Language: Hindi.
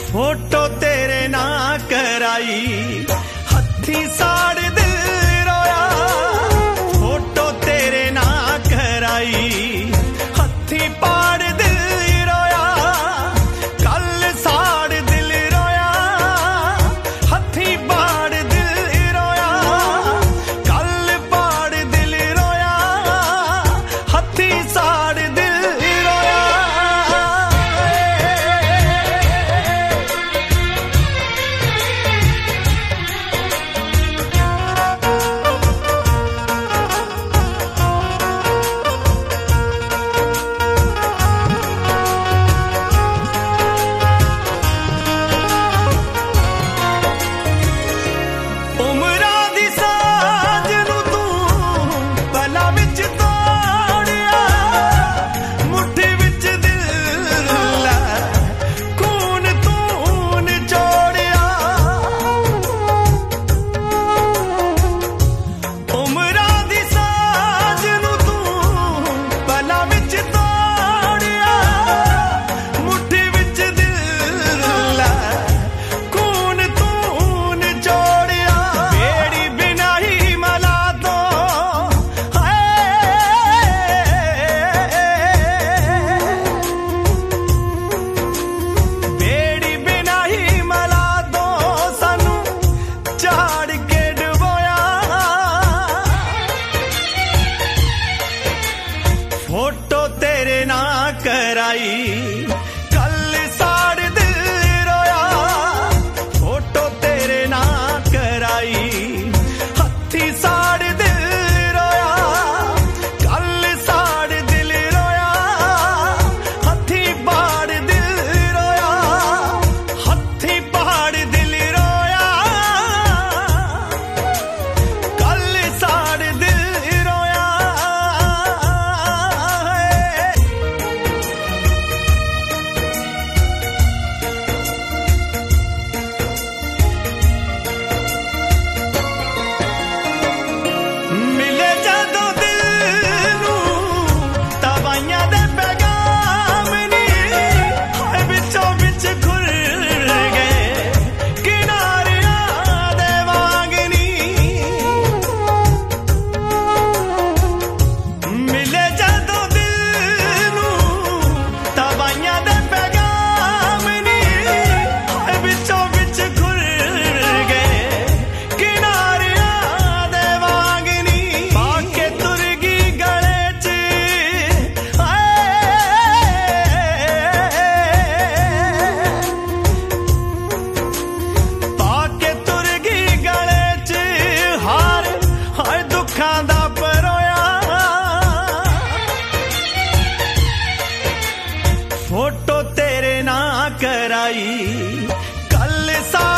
फोटो तेरे ना कराई हथी साड़ दिल रोया। फोटो तेरे ना कराई हथी पाड़ दिल रोया। कल साड़ दिल रोया हथी पाड़ दिल रोया। कल पाड़ दिल रोया हथी साड़ दिल रोया। फोटो तेरे ना कराई कल साड़ दिल रोया। फोटो तेरे ना कराई हथी साड़ दिल रोया। कल साड़ दिल रोया हथी पाड़ दिल रोया। हथी पाड़ दिल रोया कल साड़ दिल रोया। फोटो तेरे ना कराई कल सा